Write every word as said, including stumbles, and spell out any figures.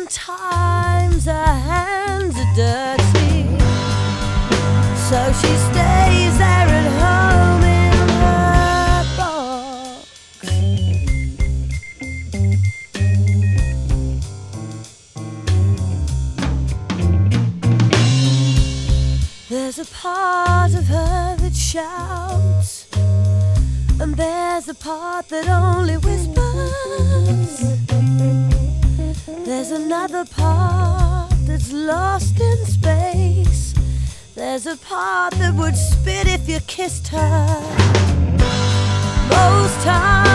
Sometimes her hands are dirty, so she stays there at home in her box. There's a part of her that shouts, and there's a part that only whispers. There's another part that's lost in space. There's a part that would spit if you kissed her. Most times